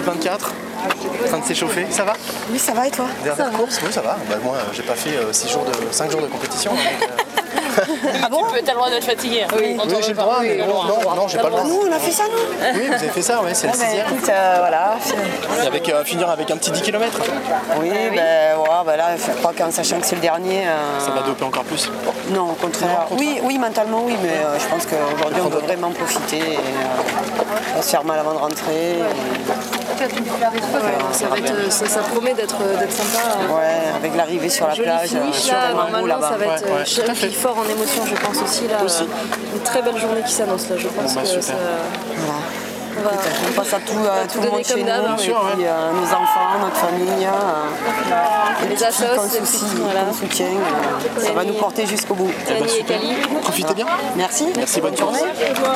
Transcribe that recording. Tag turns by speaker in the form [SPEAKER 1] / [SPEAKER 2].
[SPEAKER 1] 24, en train de s'échauffer. Ça va?
[SPEAKER 2] Oui, ça va et toi?
[SPEAKER 1] Dernière course? Oui, ça va. Bah, moi, j'ai pas fait 5 jours de compétition. Donc,
[SPEAKER 3] Ah bon? Tu as le droit d'être fatigué.
[SPEAKER 1] Oui, j'ai le droit, mais non, j'ai pas le droit.
[SPEAKER 2] Nous, on a fait ça, nous?
[SPEAKER 1] Oui, vous avez fait ça, ouais, c'est le 6e.
[SPEAKER 2] Écoute, voilà.
[SPEAKER 1] Et avec finir avec un petit 10 km.
[SPEAKER 2] Oui, là, je crois qu'en sachant que c'est le dernier...
[SPEAKER 1] Ça va doper encore plus.
[SPEAKER 2] Non, au contraire. Oui, mentalement, oui, mais je pense qu'aujourd'hui, on doit vraiment profiter et on va se faire mal avant de rentrer.
[SPEAKER 4] Ça promet d'être sympa.
[SPEAKER 2] Ouais, avec l'arrivée sur la plage, sur le Mango là-bas.
[SPEAKER 4] Ça va être fort en émotion, je pense aussi. Là, une très belle journée qui s'annonce là, je pense que ça...
[SPEAKER 2] On passe à tout le monde chez nous, et puis nos enfants, notre famille,
[SPEAKER 4] les assos,
[SPEAKER 2] qu'on soutient. Ça va nous porter jusqu'au bout.
[SPEAKER 1] Super. Profitez bien.
[SPEAKER 2] Merci.
[SPEAKER 1] Merci, bonne journée.